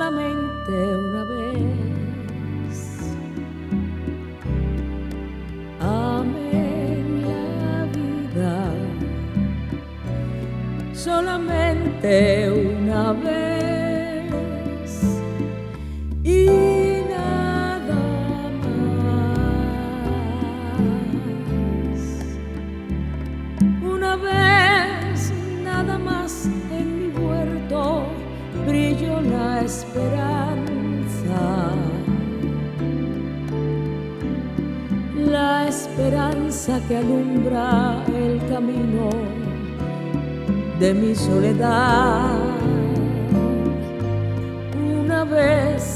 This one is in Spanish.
solamente una vez. Amé la vida solamente una vez y nada más. Una vez nada más en mi huerto brilló la esperanza que alumbra el camino de mi soledad. Una vez